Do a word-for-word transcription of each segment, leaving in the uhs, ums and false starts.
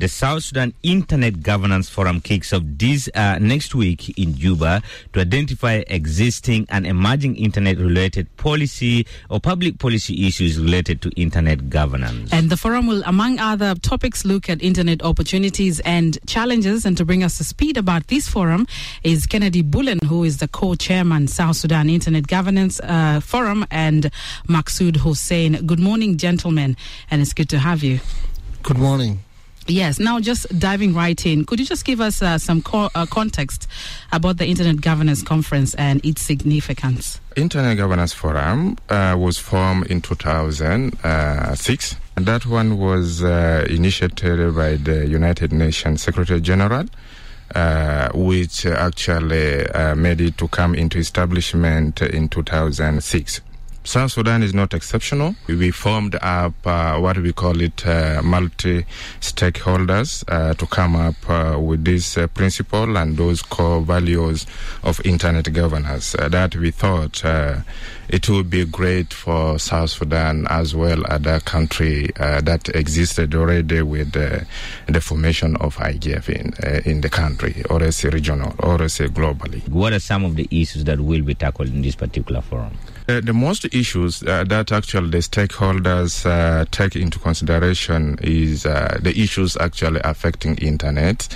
The South Sudan Internet Governance Forum kicks off this uh, next week in Juba to identify existing and emerging internet-related policy or public policy issues related to internet governance. And the forum will, among other topics, look at internet opportunities and challenges. And to bring us to speed about this forum is Kennedy Bullen, who is the co-chairman, South Sudan Internet Governance uh, Forum, and Maksud Hussein. Good morning, gentlemen, and it's good to have you. Good morning. Yes, now just diving right in, could you just give us uh, some co- uh, context about the Internet Governance Conference and its significance? Internet Governance Forum uh, was formed in two thousand six, and that one was uh, initiated by the United Nations Secretary General, uh, which actually uh, made it to come into establishment in two thousand six. South Sudan is not exceptional. We formed up uh, what we call it uh, multi-stakeholders uh, to come up uh, with this uh, principle and those core values of internet governance uh, that we thought uh, it would be great for South Sudan as well as a country uh, that existed already with uh, the formation of I G F in, uh, in the country, or as a regional, or as a globally. What are some of the issues that will be tackled in this particular forum? Uh, the most issues uh, that actually the stakeholders uh, take into consideration is uh, the issues actually affecting internet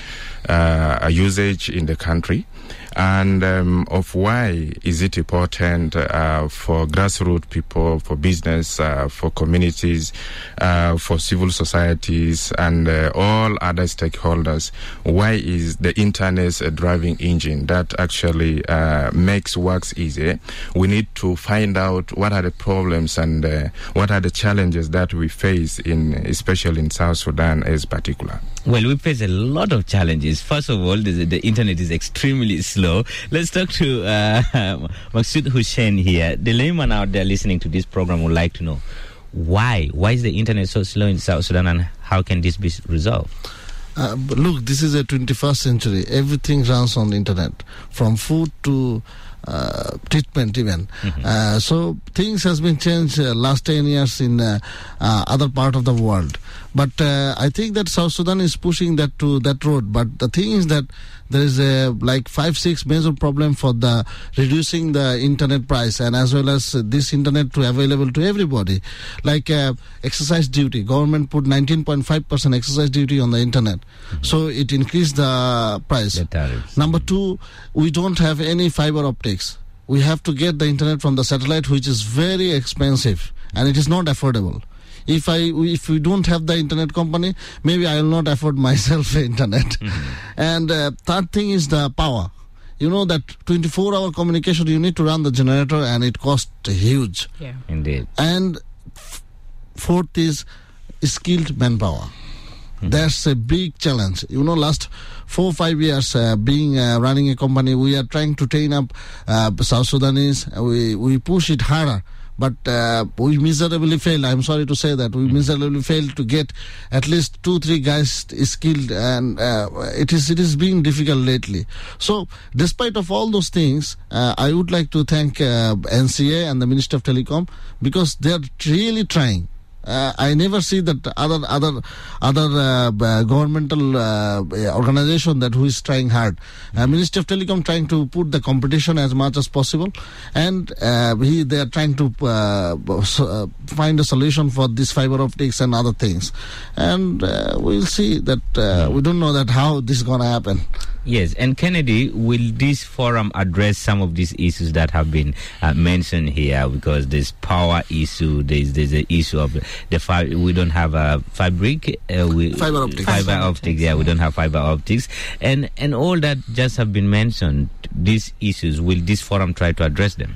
uh, usage in the country, and um, of why is it important uh, for grassroots people, for business, uh, for communities, uh, for civil societies, and uh, all other stakeholders. Why is the internet a driving engine that actually uh, makes works easier? We need to find out what are the problems and uh, what are the challenges that we face, in especially in South Sudan as particular. Well, we face a lot of challenges. First of all, the, the internet is extremely slow. Let's talk to uh, Maksud Hussein here. The layman out there listening to this program would like to know why. Why is the internet so slow in South Sudan, and how can this be resolved? Uh, look, this is a twenty-first century. Everything runs on the internet, from food to uh, treatment even. Mm-hmm. Uh, so things has been changed uh, last ten years in uh, uh, other part of the world. But uh, I think that South Sudan is pushing that to that road. But the thing is that there is a like five, six major problem for the reducing the internet price, and as well as uh, this internet to available to everybody. Like uh, exercise duty, government put nineteen point five percent exercise duty on the internet, mm-hmm. so it increased the price. The tariffs. Number two, we don't have any fiber optics. We have to get the internet from the satellite, which is very expensive and it is not affordable. If I if we don't have the internet company, maybe I will not afford myself the internet. Mm-hmm. And uh, third thing is the power. You know that twenty-four hour communication, you need to run the generator, and it costs huge. Yeah, indeed. And f- fourth is skilled manpower. Mm-hmm. That's a big challenge. You know, last four five years uh, being uh, running a company, we are trying to train up uh, South Sudanese. We we push it harder. But uh, we miserably failed. I'm sorry to say that. We mm-hmm. miserably failed to get at least two, three guys skilled, and uh, it is it is being difficult lately. So, despite of all those things, uh, I would like to thank uh, N C A and the Ministry of Telecom, because they are really trying. Uh, I never see that other other other uh, uh, governmental uh, organization that who is trying hard. Uh, Ministry of Telecom trying to put the competition as much as possible, and uh, he, they are trying to uh, so, uh, find a solution for this fiber optics and other things. And uh, we'll see that. Uh, we don't know that how this is going to happen. Yes, and Kennedy, will this forum address some of these issues that have been uh, mentioned here? Because there's power issue, there's there's the issue of the fi- we don't have a fabric, uh, we, fiber optics, fiber, fiber optics. optics. Yeah, we don't have fiber optics, and and all that just have been mentioned. These issues, will this forum try to address them?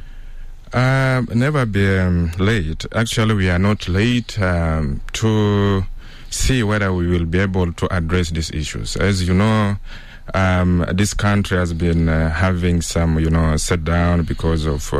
Um, never be um, late. Actually, we are not late um, to see whether we will be able to address these issues. As you know, Um, this country has been uh, having some, you know, set down because of uh,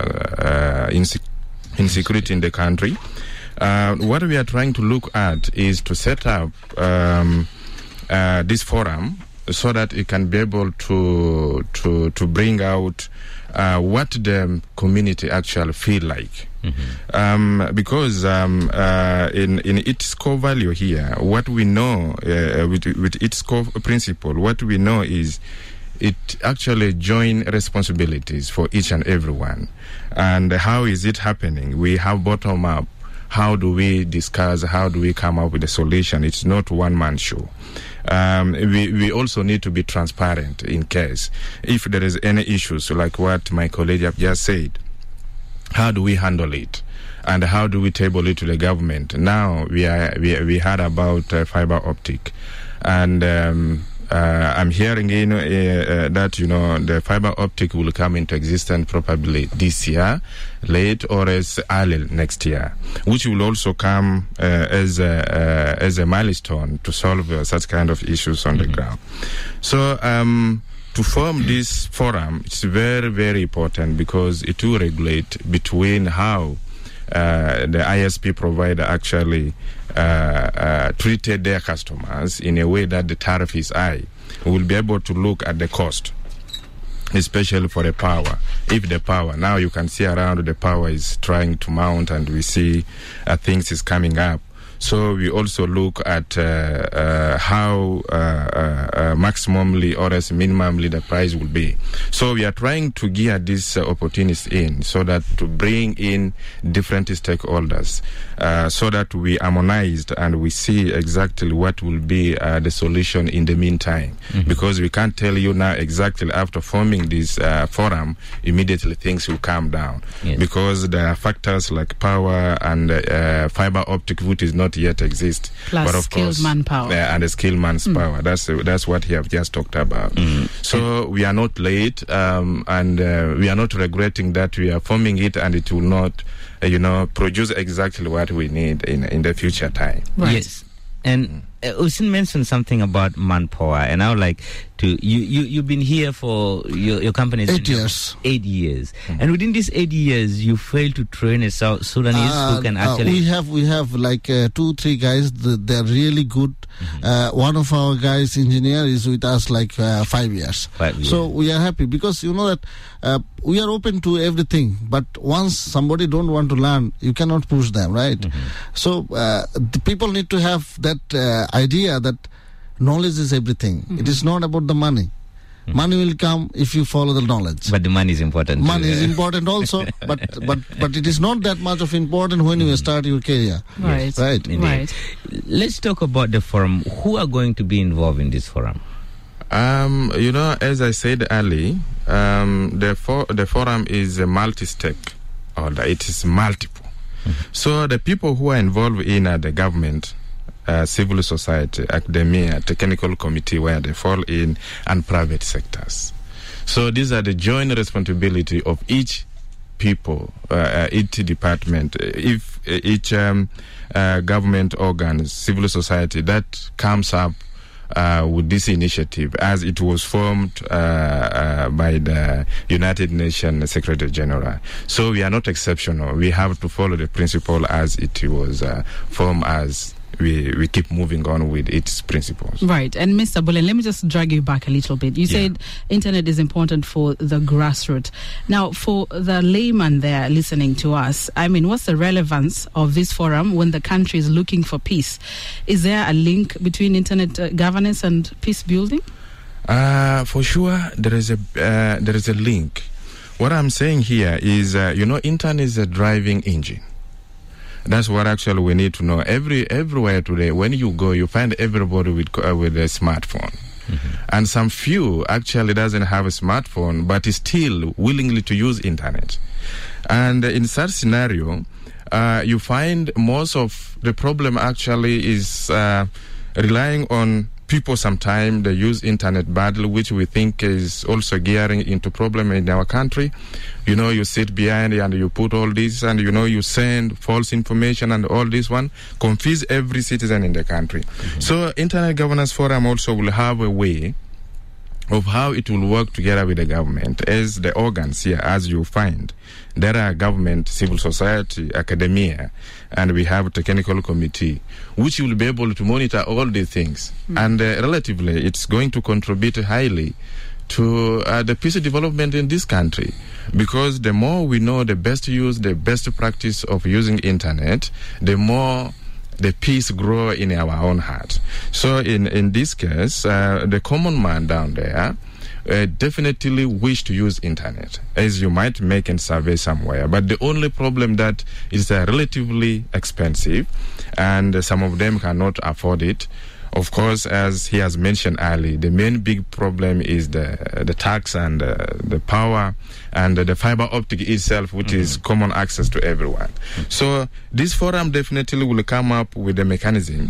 uh, inse- insecurity in the country. Uh, what we are trying to look at is to set up um, uh, this forum so that it can be able to to to bring out uh, what the community actually feel like. Mm-hmm. Um, because um, uh, in, in its core value here, what we know uh, with, with its core principle, what we know is it actually join responsibilities for each and everyone. And how is it happening? We have bottom up. How do we discuss? How do we come up with a solution? It's not one man show. Um, we, we also need to be transparent in case if there is any issues like what my colleague have just said. How do we handle it? And how do we table it to the government? Now we are we, we heard about uh, fiber optic, and um, uh, I'm hearing in, uh, uh, that you know the fiber optic will come into existence probably this year, late or as early next year, which will also come uh, as a uh, as a milestone to solve uh, such kind of issues on mm-hmm. the ground. So. Um, To form this forum, it's very, very important because it will regulate between how uh, the I S P provider actually uh, uh, treated their customers in a way that the tariff is high. We will be able to look at the cost, especially for the power. If the power, now you can see around the power is trying to mount and we see uh, things is coming up. So we also look at uh, uh, how uh, uh, uh, maximally or as minimally the price will be. So we are trying to gear these uh, opportunities in so that to bring in different stakeholders uh, so that we harmonized and we see exactly what will be uh, the solution in the meantime. Mm-hmm. Because we can't tell you now exactly after forming this uh, forum, immediately things will calm down. Yes. Because there are factors like power and uh, fiber optic, which is not yet exist, plus but of skilled course, manpower uh, and the skilled man's mm. power. That's uh, that's what he have just talked about. Mm. So we are not late, um, and uh, we are not regretting that we are forming it, and it will not, uh, you know, produce exactly what we need in in the future time. Right. Yes, and uh, Hussein mentioned something about manpower, and I would like to you you you've been here for your your company is eight years. Eight years, mm-hmm. and within these eight years, you failed to train a South Sudanese uh, who can uh, actually. we have we have like uh, two three guys. The, they're really good. Mm-hmm. Uh, one of our guys, engineer, is with us like uh, five years. Five years. So we are happy because you know that uh, we are open to everything. But once somebody don't want to learn, you cannot push them, right? Mm-hmm. So uh, the people need to have that uh, idea that knowledge is everything. Mm-hmm. It is not about the money. Mm-hmm. Money will come if you follow the knowledge. But the money is important. Money too, is yeah. important also, but but but it is not that much of important when mm-hmm. you start your career. Right. Right. Right. Let's talk about the forum. Who are going to be involved in this forum? Um, you know, as I said earlier, um, the for, the forum is a multi-stake, or it is multiple. Mm-hmm. So the people who are involved in uh, the government, Uh, civil society, academia, technical committee where they fall in, and private sectors. So these are the joint responsibility of each people, uh, each department, if uh, each um, uh, government organ, civil society that comes up uh, with this initiative, as it was formed uh, uh, by the United Nations Secretary General. So we are not exceptional. We have to follow the principle as it was uh, formed as We, we keep moving on with its principles. Right. And Mister Bullen, let me just drag you back a little bit. You yeah. said internet is important for the grassroots. Now, for the layman there listening to us, I mean, what's the relevance of this forum when the country is looking for peace? Is there a link between internet uh, governance and peace building? Uh, for sure, there is a uh, there is a link. What I'm saying here is, uh, you know, internet is a driving engine. That's what actually we need to know. Every everywhere today, when you go, you find everybody with uh, with a smartphone, mm-hmm. and some few actually doesn't have a smartphone, but is still willingly to use internet. And in such scenario, uh, you find most of the problem actually is uh, relying on people. Sometimes they use internet badly, which we think is also gearing into problem in our country. You know, you sit behind and you put all this, and you know, you send false information and all this one, confuse every citizen in the country. Mm-hmm. So Internet Governance Forum also will have a way of how it will work together with the government as the organs here, as you find. There are government, civil society, academia, and we have a technical committee, which will be able to monitor all these things. Mm. And uh, relatively, it's going to contribute highly to uh, the peace development in this country. Because the more we know the best use, the best practice of using internet, the more the peace grow in our own heart. So in, in this case, uh, the common man down there uh, definitely wish to use internet, as you might make a survey somewhere. But the only problem that is uh, relatively expensive, and uh, some of them cannot afford it. Of course, as he has mentioned earlier, the main big problem is the the tax and uh, the power and uh, the fiber optic itself, which mm-hmm. is common access to everyone. Mm-hmm. So this forum definitely will come up with a mechanism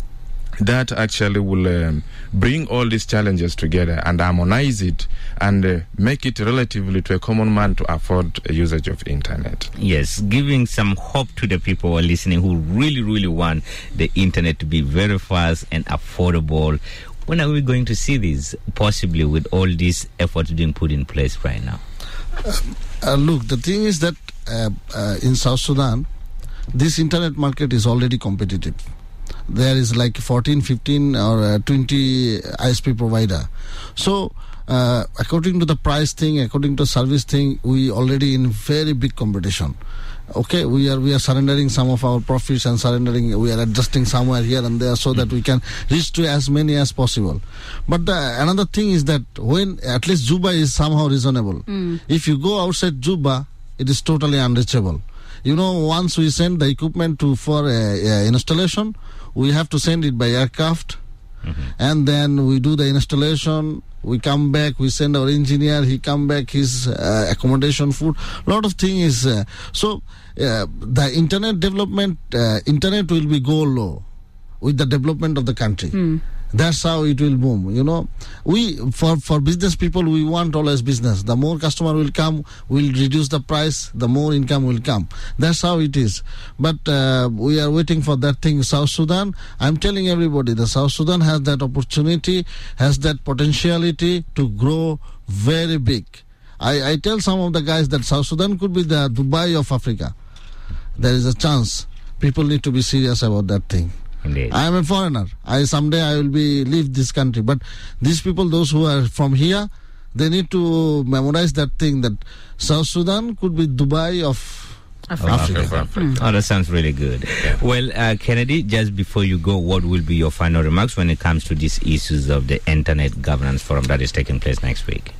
that actually will um, bring all these challenges together and harmonize it and uh, make it relatively to a common man to afford a usage of internet. Yes, giving some hope to the people who are listening who really, really want the internet to be very fast and affordable. When are we going to see this, possibly with all these efforts being put in place right now? Uh, uh, look, the thing is that uh, uh, in South Sudan, this internet market is already competitive. There is like fourteen, fifteen or uh, twenty I S P provider. So uh, according to the price thing, according to service thing, we already in very big competition. Okay, we are we are surrendering some of our profits and surrendering, we are adjusting somewhere here and there so that we can reach to as many as possible. But the, another thing is that when at least Juba is somehow reasonable. Mm. If you go outside Juba, it is totally unreachable. You know, once we send the equipment to for uh, uh, installation, we have to send it by aircraft, mm-hmm. and then we do the installation. We come back, we send our engineer, he come back, his uh, accommodation, food, lot of things. Uh, so uh, the internet development, uh, internet will be go low with the development of the country. Mm. That's how it will boom. You know, we for for business people, we want always business. The more customer will come, we'll reduce the price. The more income will come. That's how it is. But uh, we are waiting for that thing. South Sudan, I'm telling everybody, the South Sudan has that opportunity, has that potentiality to grow very big. I, I tell some of the guys that South Sudan could be the Dubai of Africa. There is a chance. People need to be serious about that thing. Indeed. I am a foreigner. I someday I will be leave this country. But these people, those who are from here, they need to memorize that thing that South Sudan could be Dubai of Africa. Africa. Africa. Mm. Oh, that sounds really good. Yeah. Well, uh, Kennedy, just before you go, what will be your final remarks when it comes to these issues of the Internet Governance Forum that is taking place next week?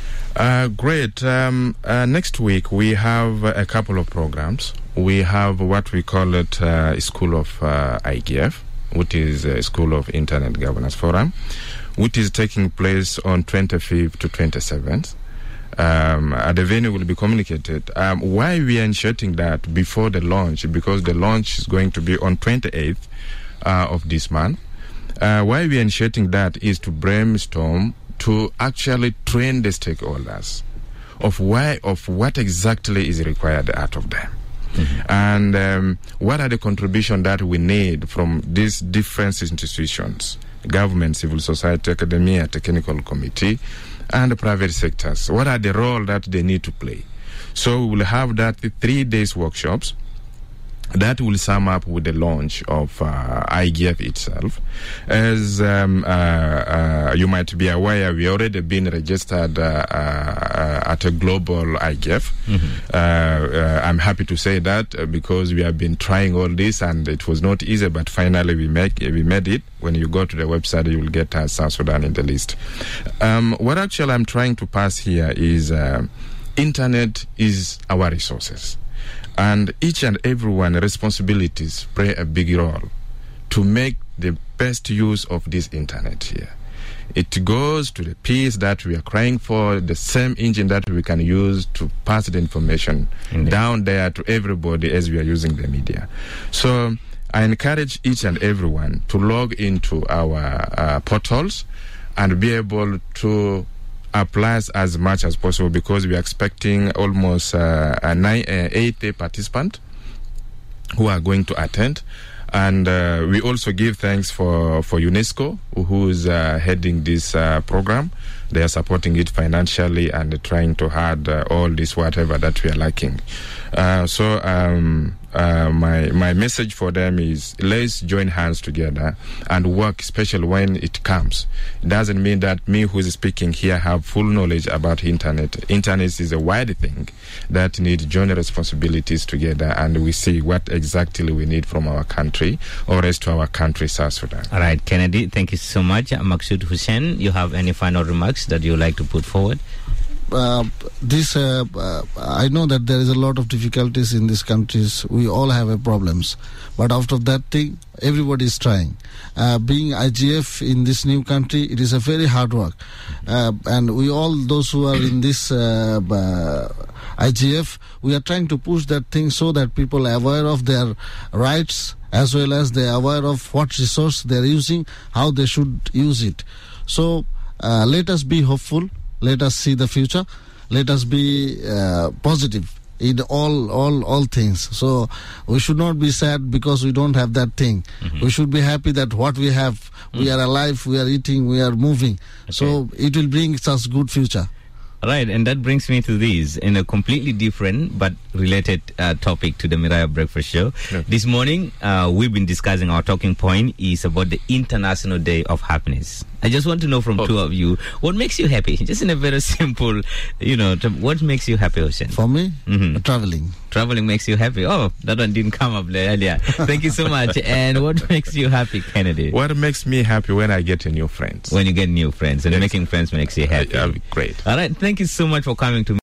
Uh, great. Um, uh, next week we have a couple of programs. We have what we call it uh, School of uh, I G F, which is a School of Internet Governance Forum, which is taking place on twenty-fifth to twenty-seventh. Um, at the venue will be communicated. Um, why we are initiating that before the launch? Because the launch is going to be on twenty-eighth uh, of this month. Uh, why we are initiating that is to brainstorm to actually train the stakeholders of why of what exactly is required out of them. Mm-hmm. And um, what are the contributions that we need from these different institutions, government, civil society, academia, technical committee, and the private sectors? What are the role that they need to play? So we will have that three days workshops that will sum up with the launch of uh, I G F itself. As um, uh, uh, you might be aware, we already been registered uh, uh, at a global I G F. Mm-hmm. Uh, uh, I'm happy to say that uh, because we have been trying all this and it was not easy, but finally we make we made it. When you go to the website, you will get uh, South Sudan in the list. Um, what actually I'm trying to pass here is uh, internet is our resources. And each and everyone responsibilities play a big role to make the best use of this internet here. It goes to the piece that we are crying for, the same engine that we can use to pass the information Indeed. Down there to everybody as we are using the media. So I encourage each and everyone to log into our uh, portals and be able to applies as much as possible, because we are expecting almost uh, a nine, uh, eighty participants who are going to attend. And uh, we also give thanks for, for UNESCO, who is uh, heading this uh, program. They are supporting it financially and trying to add uh, all this whatever that we are lacking. Uh, so um, uh, my my message for them is let's join hands together and work, especially when it comes. It doesn't mean that me who is speaking here have full knowledge about internet. Internet is a wide thing that needs joint responsibilities together, and we see what exactly we need from our country or rest to our country, South Sudan. All right, Kennedy, thank you so much. Maksud Hussain, you have any final remarks that you would like to put forward? Uh, this uh, uh, I know that there is a lot of difficulties in these countries. We all have uh, problems, but after that thing, everybody is trying. Uh, being I G F in this new country, it is a very hard work, uh, and we all those who are in this uh, uh, I G F, we are trying to push that thing so that people are aware of their rights as well as they are aware of what resource they are using, how they should use it. So uh, let us be hopeful. Let us see the future. Let us be uh, positive in all, all, all things. So we should not be sad because we don't have that thing. Mm-hmm. We should be happy that what we have, mm-hmm. we are alive, we are eating, we are moving. Okay. So it will bring us good future. Right, and that brings me to this in a completely different but related uh, topic to the Miraya Breakfast Show. Yeah. This morning, uh, we've been discussing, our talking point is about the International Day of Happiness. I just want to know from oh. two of you, what makes you happy? Just in a very simple, you know, t- what makes you happy, Hussain? For me, mm-hmm. traveling. Traveling makes you happy. Oh, that one didn't come up earlier. Thank you so much. And what makes you happy, Kennedy? What makes me happy when I get new friends. When you get new friends, and yes. making friends makes you happy. Uh, uh, great. All right, thank you so much for coming to me.